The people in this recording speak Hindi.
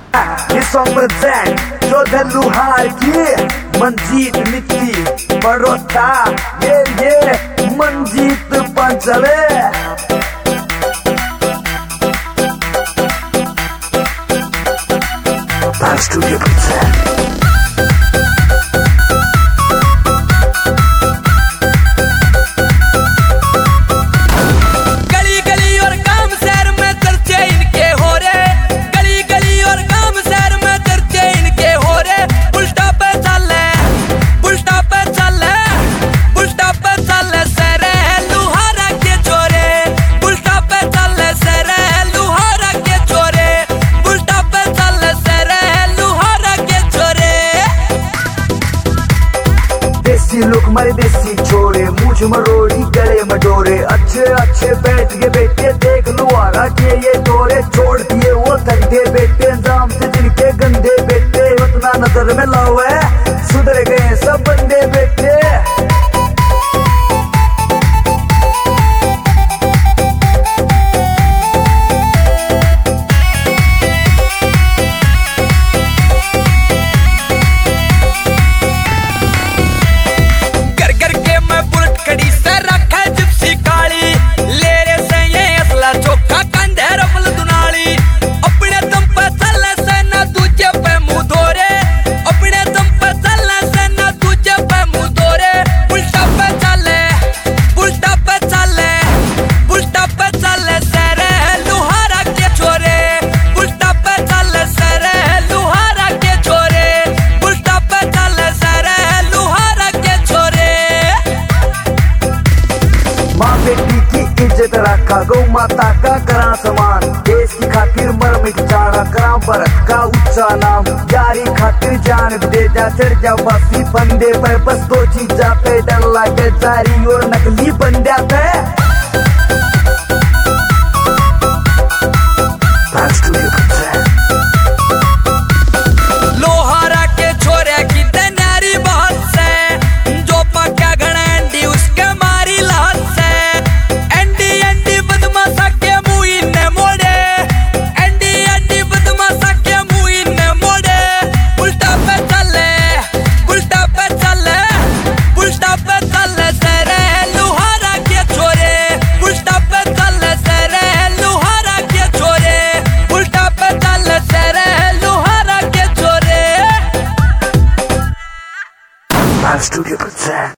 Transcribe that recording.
ये सॉन्ग प्रेजेंट जो लुहार की मंजीत मिट्टी बड़ोता ये मंजीत पंचले स्टूडियो प्रेजेंट। लोग मारे देसी छोरे मुझ मरोड़ी गले मडोरे अच्छे अच्छे बैठ के बेटे देख लुहारा के ये दौरे छोड़ दिए वो धंधे बेटे जाम से जिनके गंदे बेटे उतना नजर में लाओ है सुधर गए सब बंदे बेटे। इज्जत रखा गौ माता का करा समान देश की खातिर मर मिट जाना करा भारत का ऊंचा नाम यारी खातिर जान दे जा चढ़ जा बासी बंदे पर बस दो चीजा पे डर लागे जारी और नकली बंदे पे।